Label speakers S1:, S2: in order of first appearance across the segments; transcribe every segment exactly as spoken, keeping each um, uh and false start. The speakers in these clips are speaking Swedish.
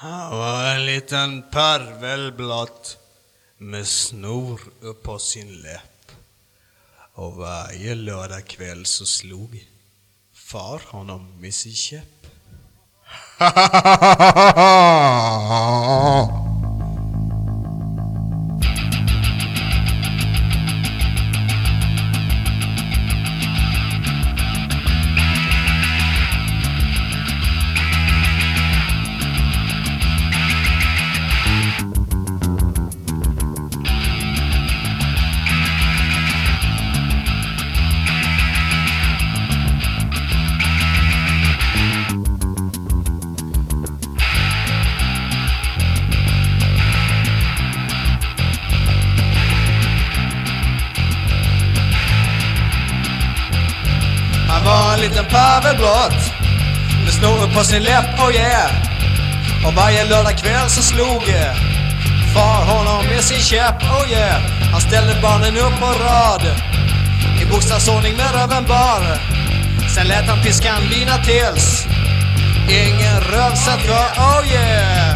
S1: Han var en liten parvel blott med snor upp på sin läpp. Och varje lördag kväll så slog far honom med sin käpp. Han var en liten pavelblott med snor på sin läpp, oh yeah. Och varje lördag kväll så slog far honom med sin käpp, oh yeah. Han ställde barnen upp på rad i bokstavsordning med röven bar. Sen lät han piskan vina tills ingen röv satt kvar, oh yeah.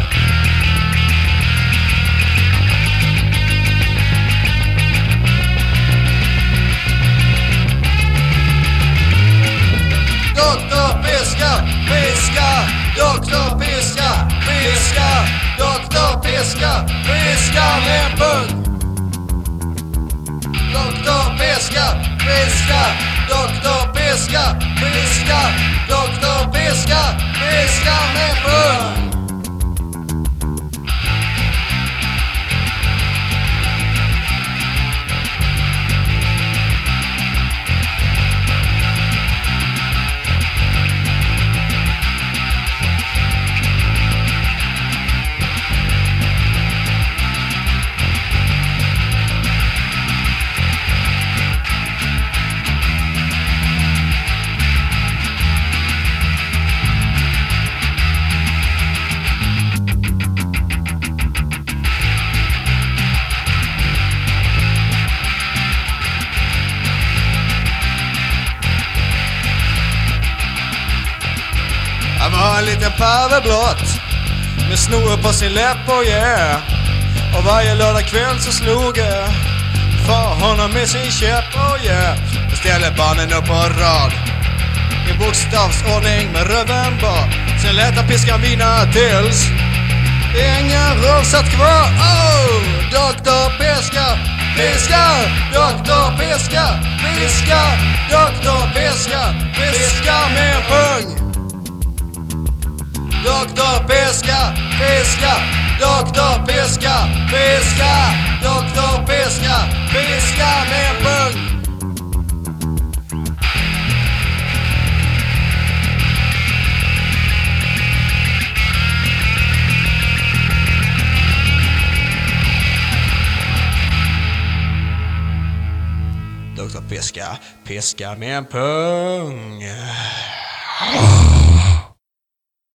S1: Doktor Piska, piska, doktor Piska, piska, doktor Piska, piska med en pung. Doktor Piska, piska, doktor Piska, piska, doktor Piska, piska med en pung. Han var en liten pavelblott med snor på sin läpp, oh yeah. Och varje lördag kväll så slog far honom med sin käpp, oh yeah. Och ställde barnen upp på rad i bokstavsordning med röven bar. Sen lät han piskan vina tills ingen röv satt kvar, oh. Doktor Piska, piska, doktor Piska, piska, doktor Piska, piska med en pung. Doktor Piska, piska, doktor Piska, piska, doktor Piska, piska med en pung. Doktor Piska, piska med en pung.